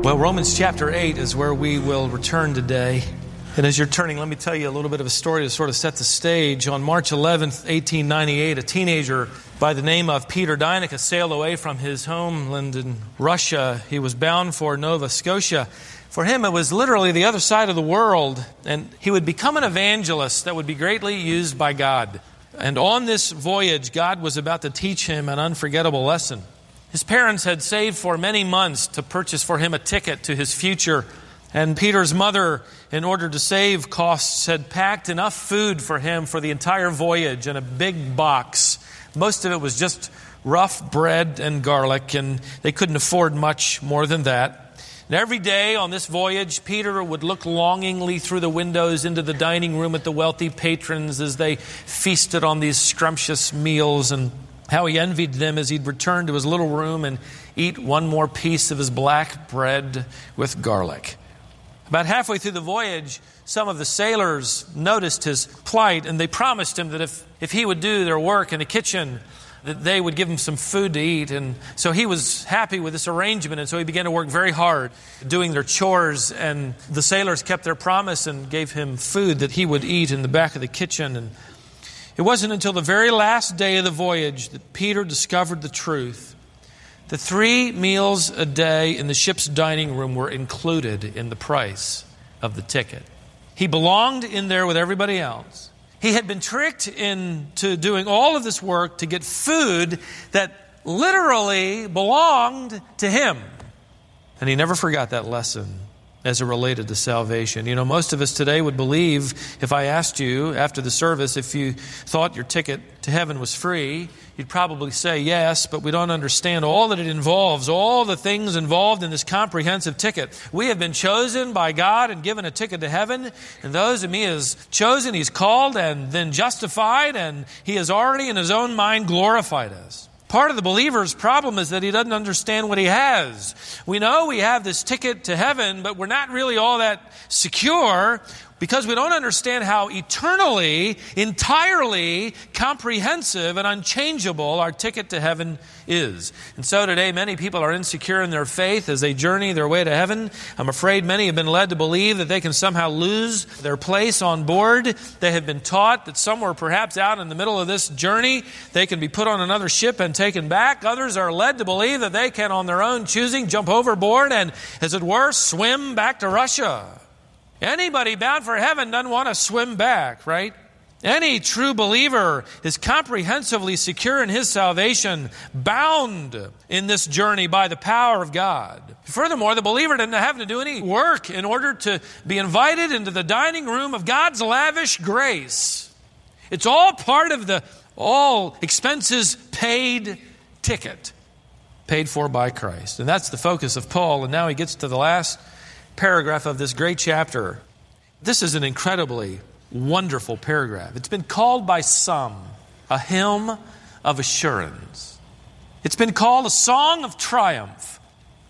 Well, Romans chapter 8 is where we will return today. And as you're turning, let me tell you a little bit of a story to sort of set the stage. On March 11th, 1898, a teenager by the name of Peter Deinicke sailed away from his homeland in Russia. He was bound for Nova Scotia. For him, it was literally the other side of the world, and he would become an evangelist that would be greatly used by God. And on this voyage, God was about to teach him an unforgettable lesson. His parents had saved for many months to purchase for him a ticket to his future. And Peter's mother, in order to save costs, had packed enough food for him for the entire voyage in a big box. Most of it was just rough bread and garlic, and they couldn't afford much more than that. And every day on this voyage, Peter would look longingly through the windows into the dining room at the wealthy patrons as they feasted on these scrumptious meals, and how he envied them as he'd return to his little room and eat one more piece of his black bread with garlic. About halfway through the voyage, some of the sailors noticed his plight, and they promised him that if he would do their work in the kitchen, that they would give him some food to eat. And so he was happy with this arrangement, and so he began to work very hard doing their chores, and the sailors kept their promise and gave him food that he would eat in the back of the kitchen. And it wasn't until the very last day of the voyage that Peter discovered the truth. The 3 meals a day in the ship's dining room were included in the price of the ticket. He belonged in there with everybody else. He had been tricked into doing all of this work to get food that literally belonged to him. And he never forgot that lesson as it related to salvation. You know, most of us today would believe, if I asked you after the service if you thought your ticket to heaven was free, you'd probably say yes, but we don't understand all that it involves, all the things involved in this comprehensive ticket. We have been chosen by God and given a ticket to heaven, and those whom He has chosen, He's called and then justified, and He has already in His own mind glorified us. Part of the believer's problem is that he doesn't understand what he has. We know we have this ticket to heaven, but we're not really all that secure because we don't understand how eternally, entirely comprehensive and unchangeable our ticket to heaven is. And so today many people are insecure in their faith as they journey their way to heaven. I'm afraid many have been led to believe that they can somehow lose their place on board. They have been taught that somewhere perhaps out in the middle of this journey they can be put on another ship and taken back. Others are led to believe that they can on their own choosing jump overboard and, as it were, swim back to Russia. Anybody bound for heaven doesn't want to swim back, right? Any true believer is comprehensively secure in his salvation, bound in this journey by the power of God. Furthermore, the believer doesn't have to do any work in order to be invited into the dining room of God's lavish grace. It's all part of the all expenses paid ticket, paid for by Christ. And that's the focus of Paul. And now he gets to the last paragraph of this great chapter. This is an incredibly wonderful paragraph. It's been called by some a hymn of assurance. It's been called a song of triumph.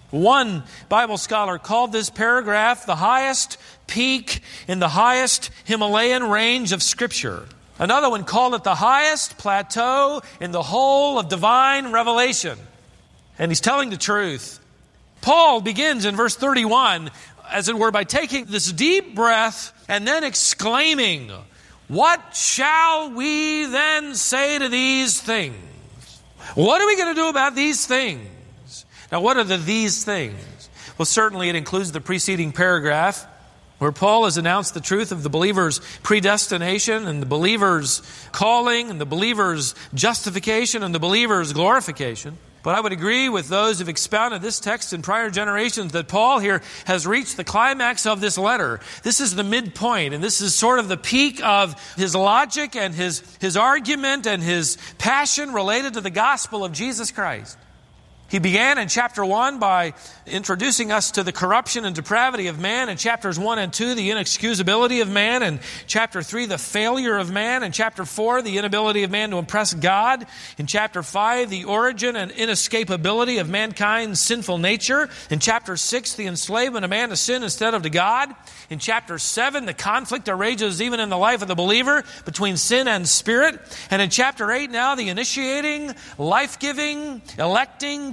One Bible scholar called this paragraph the highest peak in the highest Himalayan range of Scripture. Another one called it the highest plateau in the whole of divine revelation. And he's telling the truth. Paul begins in verse 31, as it were, by taking this deep breath and then exclaiming, "What shall we then say to these things?" What are we going to do about these things? Now, what are these things? Well, certainly it includes the preceding paragraph where Paul has announced the truth of the believer's predestination and the believer's calling and the believer's justification and the believer's glorification. But I would agree with those who've expounded this text in prior generations that Paul here has reached the climax of this letter. This is the midpoint, and this is sort of the peak of his logic and his argument and his passion related to the gospel of Jesus Christ. He began in chapter 1 by introducing us to the corruption and depravity of man. In chapters 1 and 2, the inexcusability of man. In chapter 3, the failure of man. In chapter 4, the inability of man to impress God. In chapter 5, the origin and inescapability of mankind's sinful nature. In chapter 6, the enslavement of man to sin instead of to God. In chapter 7, the conflict that rages even in the life of the believer between sin and spirit. And in chapter 8 now, the initiating, life-giving, electing,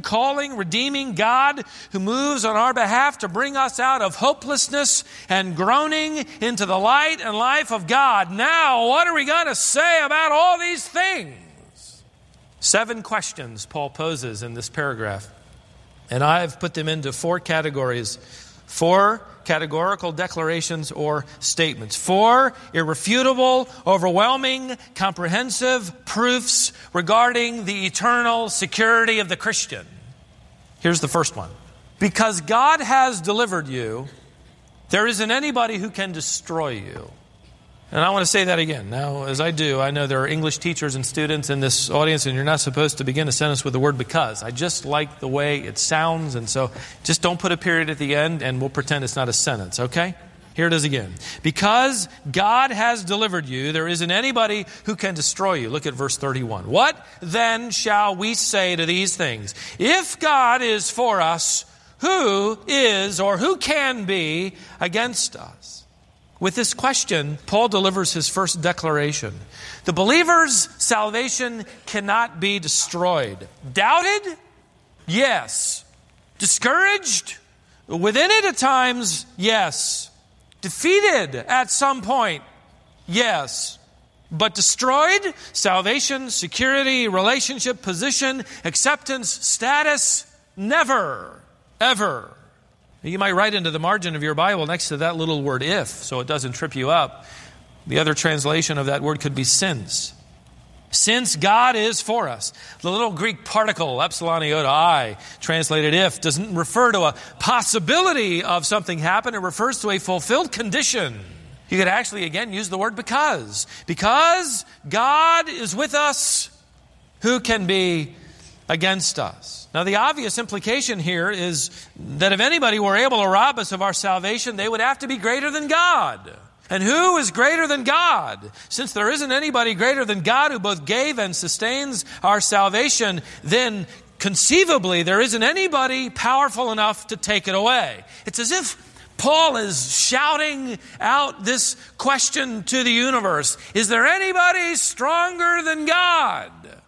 calling, redeeming God who moves on our behalf to bring us out of hopelessness and groaning into the light and life of God. Now, what are we going to say about all these things? 7 questions Paul poses in this paragraph. And I've put them into 4 categories. 4 categorical declarations or statements. 4 irrefutable, overwhelming, comprehensive proofs regarding the eternal security of the Christian. Here's the first one. Because God has delivered you, there isn't anybody who can destroy you. And I want to say that again. Now, as I do, I know there are English teachers and students in this audience, and you're not supposed to begin a sentence with the word because. I just like the way it sounds, and so just don't put a period at the end, and we'll pretend it's not a sentence, okay? Here it is again. Because God has delivered you, there isn't anybody who can destroy you. Look at verse 31. What then shall we say to these things? If God is for us, who is or who can be against us? With this question, Paul delivers his first declaration. The believer's salvation cannot be destroyed. Doubted? Yes. Discouraged? Within it at times? Yes. Defeated at some point? Yes. But destroyed? Salvation, security, relationship, position, acceptance, status? Never. Ever. You might write into the margin of your Bible next to that little word if, so it doesn't trip you up. The other translation of that word could be since. Since God is for us. The little Greek particle, epsilon iota I, translated if, doesn't refer to a possibility of something happen. It refers to a fulfilled condition. You could actually, again, use the word because. Because God is with us, who can be against us? Now, the obvious implication here is that if anybody were able to rob us of our salvation, they would have to be greater than God. And who is greater than God? Since there isn't anybody greater than God who both gave and sustains our salvation, then conceivably there isn't anybody powerful enough to take it away. It's as if Paul is shouting out this question to the universe. Is there anybody stronger than God?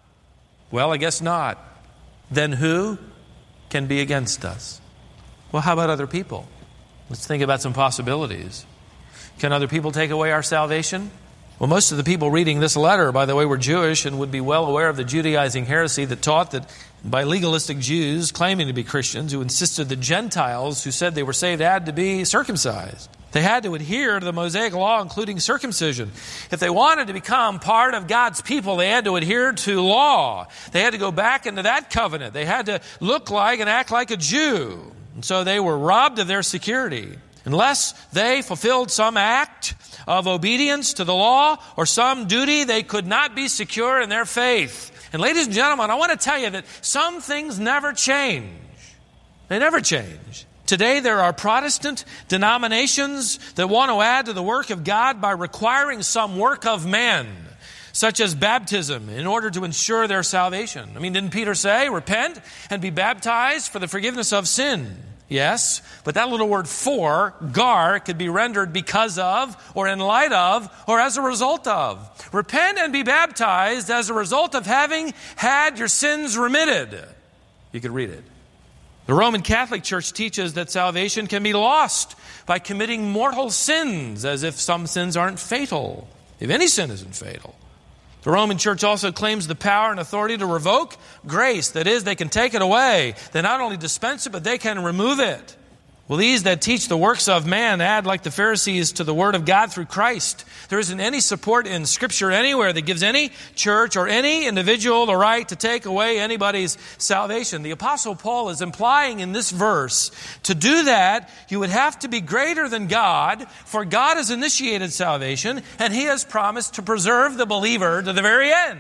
Well, I guess not. Then who can be against us? Well, how about other people? Let's think about some possibilities. Can other people take away our salvation? Well, most of the people reading this letter, by the way, were Jewish and would be well aware of the Judaizing heresy that taught that by legalistic Jews claiming to be Christians who insisted that Gentiles who said they were saved had to be circumcised. They had to adhere to the Mosaic law, including circumcision. If they wanted to become part of God's people, they had to adhere to law. They had to go back into that covenant. They had to look like and act like a Jew. And so they were robbed of their security. Unless they fulfilled some act of obedience to the law or some duty, they could not be secure in their faith. And ladies and gentlemen, I want to tell you that some things never change. They never change. Today there are Protestant denominations that want to add to the work of God by requiring some work of man, such as baptism, in order to ensure their salvation. I mean, didn't Peter say, repent and be baptized for the forgiveness of sin? Yes, but that little word for, gar, could be rendered because of, or in light of, or as a result of. Repent and be baptized as a result of having had your sins remitted. You could read it. The Roman Catholic Church teaches that salvation can be lost by committing mortal sins, as if some sins aren't fatal, if any sin isn't fatal. The Roman Church also claims the power and authority to revoke grace. That is, they can take it away. They not only dispense it, but they can remove it. Well, these that teach the works of man add, like the Pharisees, to the Word of God through Christ. There isn't any support in Scripture anywhere that gives any church or any individual the right to take away anybody's salvation. The Apostle Paul is implying in this verse, to do that, you would have to be greater than God, for God has initiated salvation, and He has promised to preserve the believer to the very end.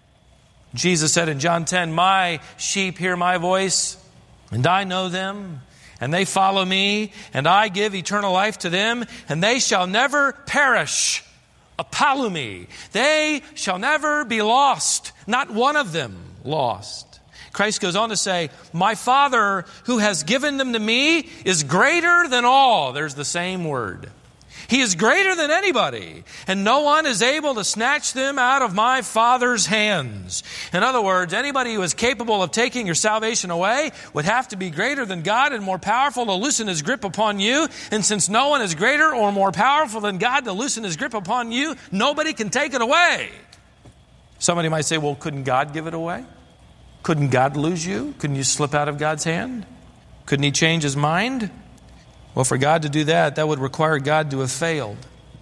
Jesus said in John 10, "My sheep hear my voice, and I know them, and they follow me, and I give eternal life to them, and they shall never perish." Apalumi. They shall never be lost. Not one of them lost. Christ goes on to say, "My Father who has given them to me is greater than all." There's the same word. He is greater than anybody, and no one is able to snatch them out of my Father's hands. In other words, anybody who is capable of taking your salvation away would have to be greater than God and more powerful to loosen His grip upon you. And since no one is greater or more powerful than God to loosen His grip upon you, nobody can take it away. Somebody might say, well, couldn't God give it away? Couldn't God lose you? Couldn't you slip out of God's hand? Couldn't He change His mind? Well, for God to do that, that would require God to have failed.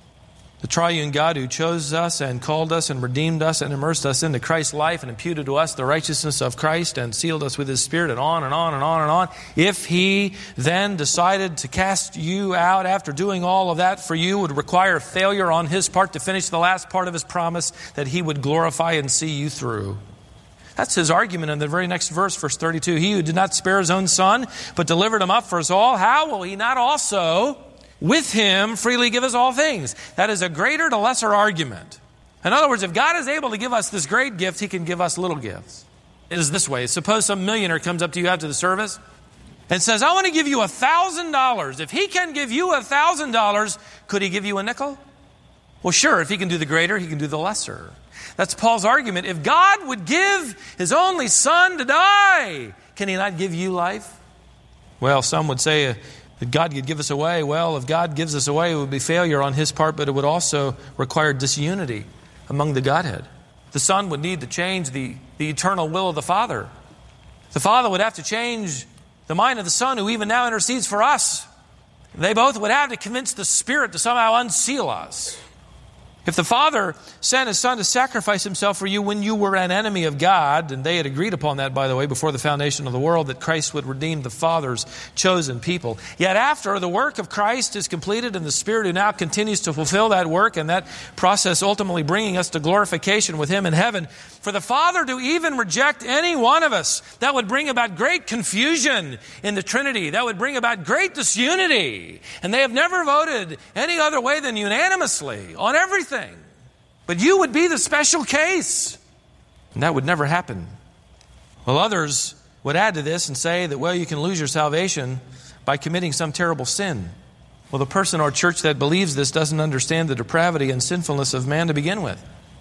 The triune God who chose us and called us and redeemed us and immersed us into Christ's life and imputed to us the righteousness of Christ and sealed us with His Spirit and on and on and on and on. If He then decided to cast you out after doing all of that for you, would require failure on His part to finish the last part of His promise that He would glorify and see you through. That's His argument in the very next verse, verse 32. He who did not spare His own Son, but delivered Him up for us all, how will He not also with Him freely give us all things? That is a greater to lesser argument. In other words, if God is able to give us this great gift, He can give us little gifts. It is this way. Suppose some millionaire comes up to you after the service and says, I want to give you $1,000. If he can give you $1,000, could he give you a nickel? Well, sure. If he can do the greater, he can do the lesser. That's Paul's argument. If God would give His only Son to die, can He not give you life? Well, some would say that God could give us away. Well, if God gives us away, it would be failure on His part, but it would also require disunity among the Godhead. The Son would need to change the eternal will of the Father. The Father would have to change the mind of the Son, who even now intercedes for us. They both would have to convince the Spirit to somehow unseal us. If the Father sent His Son to sacrifice Himself for you when you were an enemy of God, and they had agreed upon that, by the way, before the foundation of the world, that Christ would redeem the Father's chosen people. Yet after the work of Christ is completed and the Spirit who now continues to fulfill that work and that process ultimately bringing us to glorification with Him in heaven, for the Father to even reject any one of us, that would bring about great confusion in the Trinity. That would bring about great disunity. And they have never voted any other way than unanimously on everything. But you would be the special case. And that would never happen. Well, others would add to this and say that, well, you can lose your salvation by committing some terrible sin. Well, the person or church that believes this doesn't understand the depravity and sinfulness of man to begin with.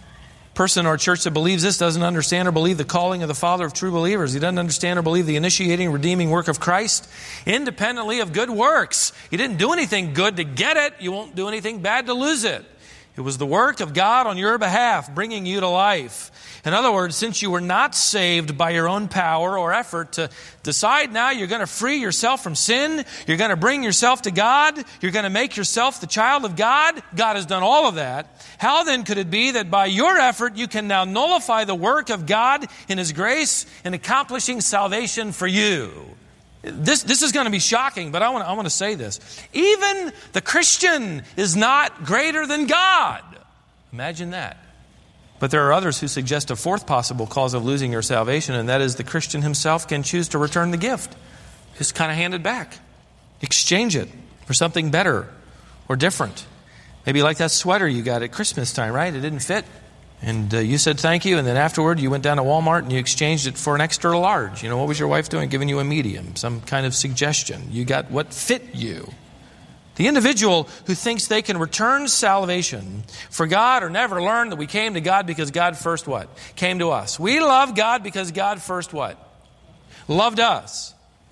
Person or church that believes this doesn't understand or believe the calling of the Father of true believers. He doesn't understand or believe the initiating, redeeming work of Christ independently of good works. You didn't do anything good to get it. You won't do anything bad to lose it. It was the work of God on your behalf, bringing you to life. In other words, since you were not saved by your own power or effort to decide now you're going to free yourself from sin, you're going to bring yourself to God, you're going to make yourself the child of God, God has done all of that. How then could it be that by your effort you can now nullify the work of God in His grace in accomplishing salvation for you? This is going to be shocking, but I want to say this. Even the Christian is not greater than God. Imagine that. But there are others who suggest a fourth possible cause of losing your salvation, and that is the Christian himself can choose to return the gift. Just kind of hand it back. Exchange it for something better or different. Maybe like that sweater you got at Christmas time, right? It didn't fit. And you said thank you, and then afterward you went down to Walmart and you exchanged it for an extra large. You know, what was your wife doing? Giving you a medium, some kind of suggestion. You got what fit you. The individual who thinks they can return salvation for God or never learn that we came to God because God first what? Came to us. We love God because God first what? Loved us.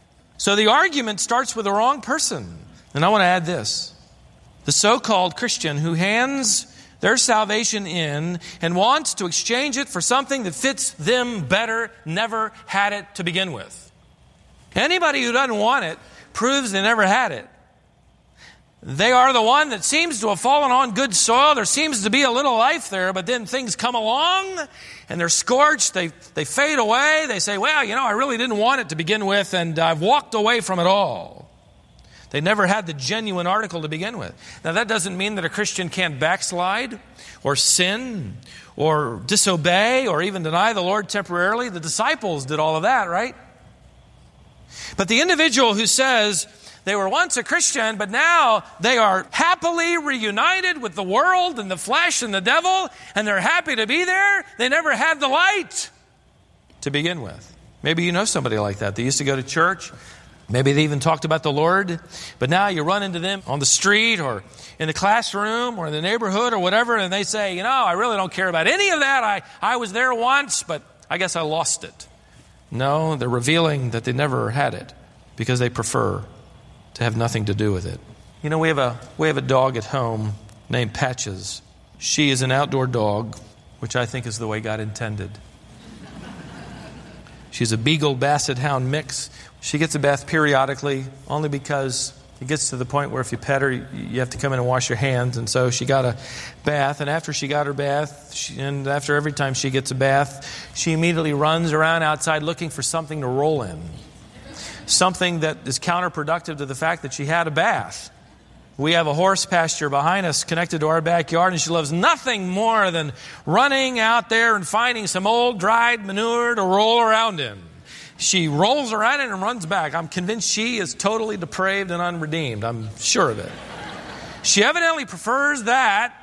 So the argument starts with the wrong person. And I want to add this. The so-called Christian who hands their salvation in and wants to exchange it for something that fits them better never had it to begin with. Anybody who doesn't want it proves they never had it. They are the one that seems to have fallen on good soil. There seems to be a little life there, but then things come along and they're scorched. They fade away. They say, well, you know, I really didn't want it to begin with, and I've walked away from it all. They never had the genuine article to begin with. Now, that doesn't mean that a Christian can't backslide or sin or disobey or even deny the Lord temporarily. The disciples did all of that, right? But the individual who says they were once a Christian, but now they are happily reunited with the world and the flesh and the devil, and they're happy to be there, they never had the light to begin with. Maybe you know somebody like that. They used to go to church. Maybe they even talked about the Lord, but now you run into them on the street or in the classroom or in the neighborhood or whatever, and they say, I really don't care about any of that. I was there once, but I guess I lost it. No, they're revealing that they never had it because they prefer to have nothing to do with it. We have a dog at home named Patches. She is an outdoor dog, which I think is the way God intended. She's a Beagle Basset Hound mix. She gets a bath periodically, only because it gets to the point where if you pet her, you have to come in and wash your hands. And so she got a bath, and after she got her bath, and after every time she gets a bath, she immediately runs around outside looking for something to roll in. Something that is counterproductive to the fact that she had a bath. We have a horse pasture behind us connected to our backyard, and she loves nothing more than running out there and finding some old dried manure to roll around in. She rolls around it and runs back. I'm convinced she is totally depraved and unredeemed. I'm sure of it. She evidently prefers that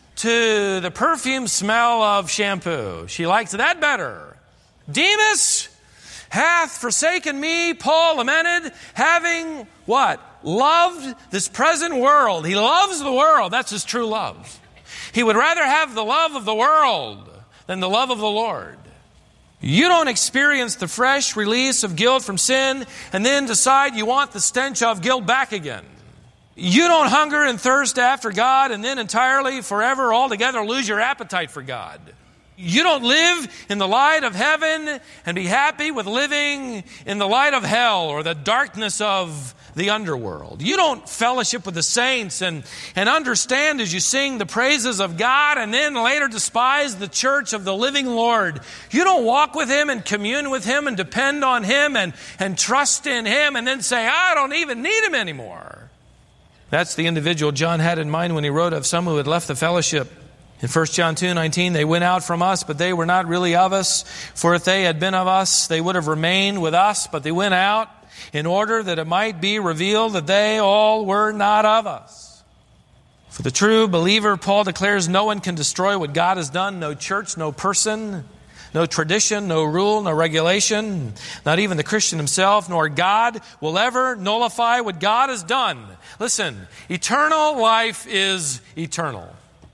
to the perfume smell of shampoo. She likes that better. Demas hath forsaken me, Paul lamented, having what? Loved this present world. He loves the world. That's his true love. He would rather have the love of the world than the love of the Lord. You don't experience the fresh release of guilt from sin and then decide you want the stench of guilt back again. You don't hunger and thirst after God and then entirely, forever, altogether lose your appetite for God. You don't live in the light of heaven and be happy with living in the light of hell or the darkness of the underworld. You don't fellowship with the saints and understand as you sing the praises of God and then later despise the church of the living Lord. You don't walk with Him and commune with Him and depend on Him and trust in Him and then say, I don't even need Him anymore. That's the individual John had in mind when he wrote of some who had left the fellowship. In 1 John 2:19, they went out from us, but they were not really of us. For if they had been of us, they would have remained with us, but they went out in order that it might be revealed that they all were not of us. For the true believer, Paul declares, no one can destroy what God has done. No church, no person, no tradition, no rule, no regulation, not even the Christian himself, nor God will ever nullify what God has done. Listen, eternal life is eternal.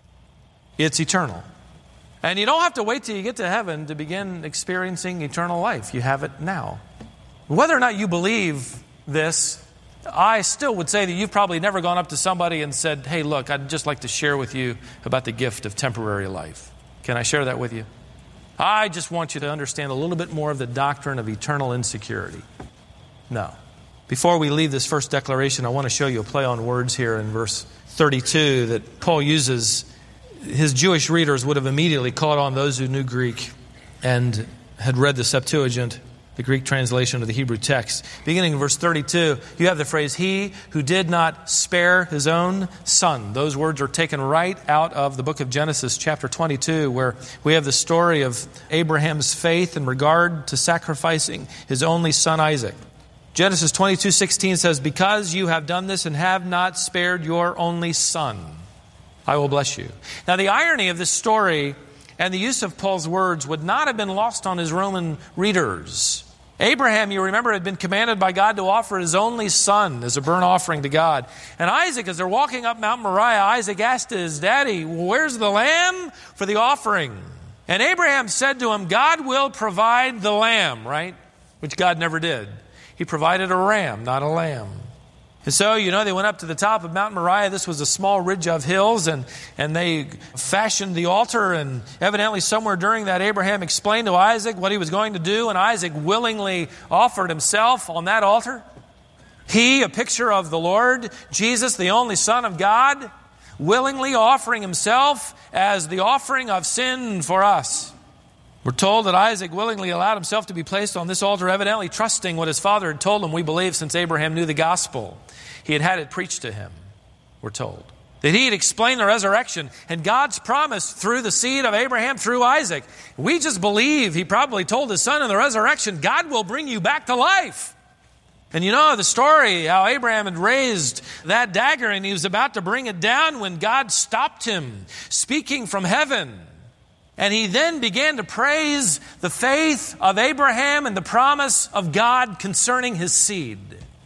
It's eternal. And you don't have to wait till you get to heaven to begin experiencing eternal life. You have it now. Whether or not you believe this, I still would say that you've probably never gone up to somebody and said, hey, look, I'd just like to share with you about the gift of temporary life. Can I share that with you? I just want you to understand a little bit more of the doctrine of eternal insecurity. No. Before we leave this first declaration, I want to show you a play on words here in verse 32 that Paul uses. His Jewish readers would have immediately caught on, those who knew Greek and had read the Septuagint, the Greek translation of the Hebrew text. Beginning in verse 32, you have the phrase, he who did not spare his own son. Those words are taken right out of the book of Genesis, chapter 22, where we have the story of Abraham's faith in regard to sacrificing his only son Isaac. Genesis 22:16 says, because you have done this and have not spared your only son, I will bless you. Now, the irony of this story and the use of Paul's words would not have been lost on his Roman readers. Abraham, you remember, had been commanded by God to offer his only son as a burnt offering to God. And Isaac, as they're walking up Mount Moriah, Isaac asked his daddy, where's the lamb for the offering? And Abraham said to him, God will provide the lamb, right? Which God never did. He provided a ram, not a lamb. And so, they went up to the top of Mount Moriah. This was a small ridge of hills, and they fashioned the altar. And evidently somewhere during that, Abraham explained to Isaac what he was going to do, and Isaac willingly offered himself on that altar. He, a picture of the Lord Jesus, the only Son of God, willingly offering himself as the offering of sin for us. We're told that Isaac willingly allowed himself to be placed on this altar, evidently trusting what his father had told him, we believe, since Abraham knew the gospel. He had had it preached to him, we're told. That he had explained the resurrection and God's promise through the seed of Abraham, through Isaac. We just believe he probably told his son in the resurrection, God will bring you back to life. And you know the story, how Abraham had raised that dagger and he was about to bring it down when God stopped him, speaking from heaven. And he then began to praise the faith of Abraham and the promise of God concerning his seed.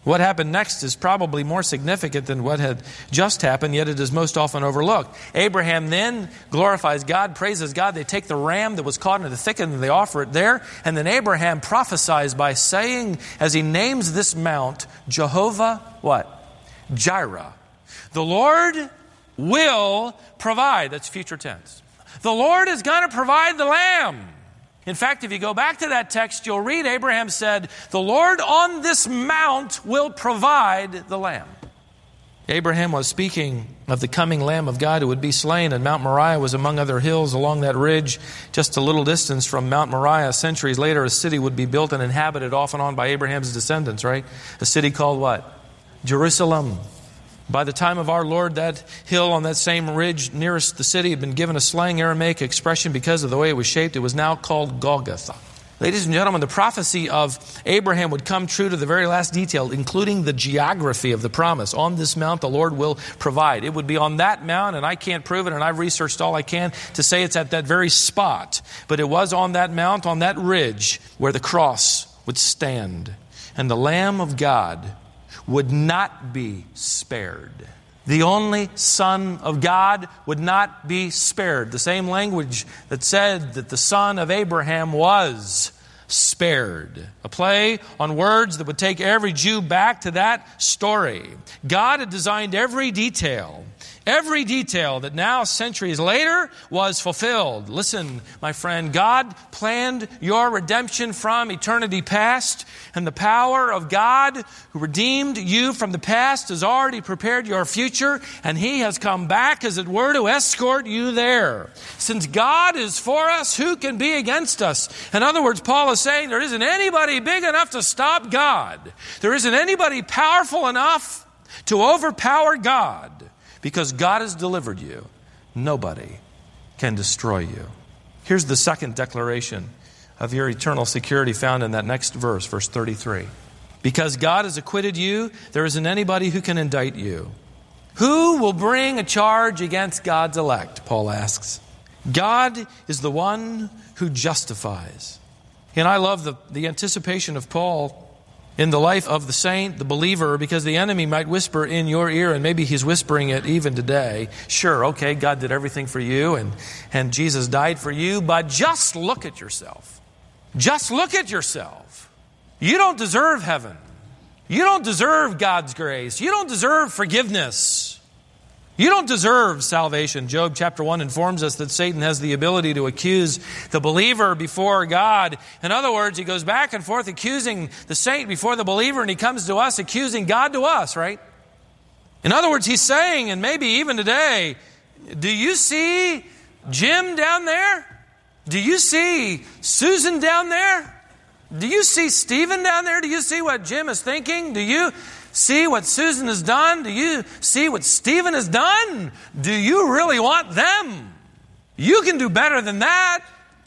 What happened next is probably more significant than what had just happened, yet it is most often overlooked. Abraham then glorifies God, praises God. They take the ram that was caught in the thicket and they offer it there. And then Abraham prophesies by saying, as he names this mount, Jehovah, what? Jireh. The Lord will provide. That's future tense. The Lord is going to provide the lamb. In fact, if you go back to that text, you'll read Abraham said, the Lord on this mount will provide the lamb. Abraham was speaking of the coming Lamb of God who would be slain, and Mount Moriah was among other hills along that ridge, just a little distance from Mount Moriah. Centuries later, a city would be built and inhabited off and on by Abraham's descendants, right? A city called what? Jerusalem. By the time of our Lord, that hill on that same ridge nearest the city had been given a slang Aramaic expression because of the way it was shaped. It was now called Golgotha. Ladies and gentlemen, the prophecy of Abraham would come true to the very last detail, including the geography of the promise. On this mount, the Lord will provide. It would be on that mount, and I can't prove it, and I've researched all I can to say it's at that very spot. But it was on that mount, on that ridge, where the cross would stand. And the Lamb of God would not be spared. The only Son of God would not be spared. The same language that said that the son of Abraham was spared. A play on words that would take every Jew back to that story. God had designed every detail that now, centuries later, was fulfilled. Listen, my friend, God planned your redemption from eternity past, and the power of God who redeemed you from the past has already prepared your future, and He has come back, as it were, to escort you there. Since God is for us, who can be against us? In other words, Paul is saying there isn't anybody big enough to stop God. There isn't anybody powerful enough to overpower God. Because God has delivered you, nobody can destroy you. Here's the second declaration of your eternal security found in that next verse, verse 33. Because God has acquitted you, there isn't anybody who can indict you. Who will bring a charge against God's elect, Paul asks. God is the one who justifies. And I love the anticipation of Paul in the life of the saint, the believer, because the enemy might whisper in your ear, and maybe he's whispering it even today. Sure, okay, God did everything for you, and Jesus died for you, but just look at yourself. Just look at yourself. You don't deserve heaven. You don't deserve God's grace. You don't deserve forgiveness. You don't deserve salvation. Job chapter 1 informs us that Satan has the ability to accuse the believer before God. In other words, he goes back and forth accusing the saint before the believer, and he comes to us accusing God to us, right? In other words, he's saying, and maybe even today, do you see Jim down there? Do you see Susan down there? Do you see Stephen down there? Do you see what Jim is thinking? Do you see what Susan has done? Do you see what Stephen has done? Do you really want them? You can do better than that.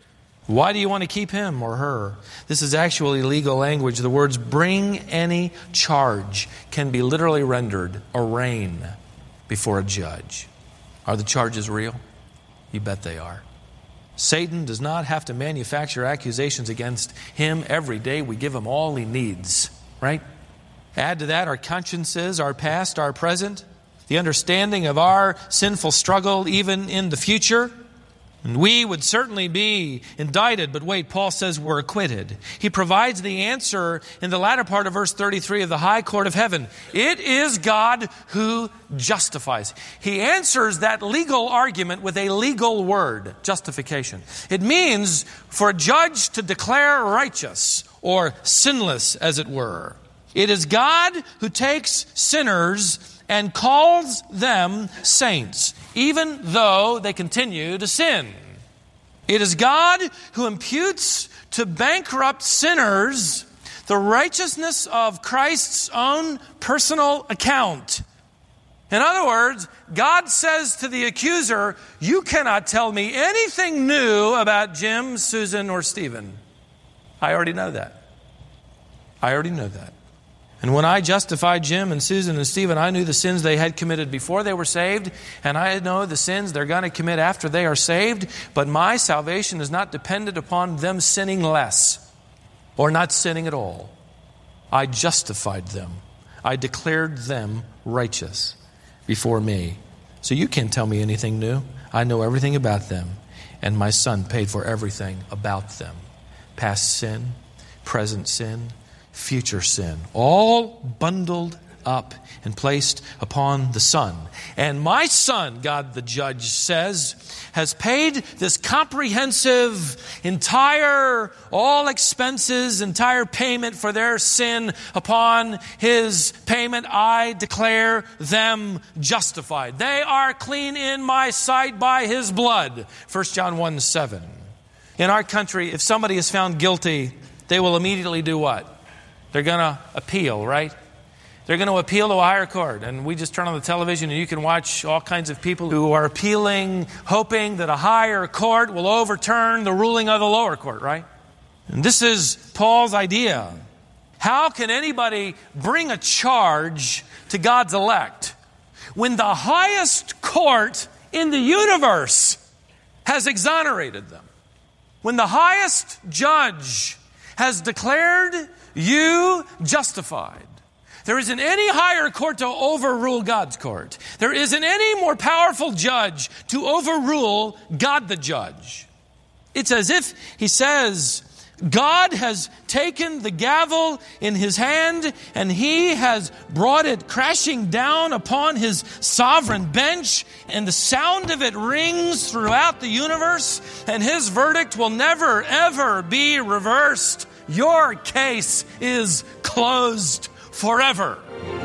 Why do you want to keep him or her? This is actually legal language. The words bring any charge can be literally rendered arraign before a judge. Are the charges real? You bet they are. Satan does not have to manufacture accusations against him every day. We give him all he needs, right? Add to that our consciences, our past, our present, the understanding of our sinful struggle even in the future. And we would certainly be indicted, but wait, Paul says we're acquitted. He provides the answer in the latter part of verse 33 of the high court of heaven. It is God who justifies. He answers that legal argument with a legal word, justification. It means for a judge to declare righteous or sinless, as it were. It is God who takes sinners and calls them saints, even though they continue to sin. It is God who imputes to bankrupt sinners the righteousness of Christ's own personal account. In other words, God says to the accuser, you cannot tell me anything new about Jim, Susan, or Stephen. I already know that. I already know that. And when I justified Jim and Susan and Stephen, I knew the sins they had committed before they were saved, and I know the sins they're going to commit after they are saved. But my salvation is not dependent upon them sinning less or not sinning at all. I justified them. I declared them righteous before me. So you can't tell me anything new. I know everything about them. And my Son paid for everything about them. Past sin, present sin, future sin. All bundled up and placed upon the Son. And my Son, God the Judge says, has paid this comprehensive, entire, all expenses, entire payment for their sin. Upon His payment, I declare them justified. They are clean in my sight by His blood. 1 John 1:7. In our country, if somebody is found guilty, they will immediately do what? They're going to appeal, right? They're going to appeal to a higher court. And we just turn on the television and you can watch all kinds of people who are appealing, hoping that a higher court will overturn the ruling of the lower court, right? And this is Paul's idea. How can anybody bring a charge to God's elect when the highest court in the universe has exonerated them? When the highest judge has declared you justified. There isn't any higher court to overrule God's court. There isn't any more powerful judge to overrule God the judge. It's as if He says, God has taken the gavel in His hand and He has brought it crashing down upon His sovereign bench, and the sound of it rings throughout the universe, and His verdict will never, ever be reversed. Your case is closed forever.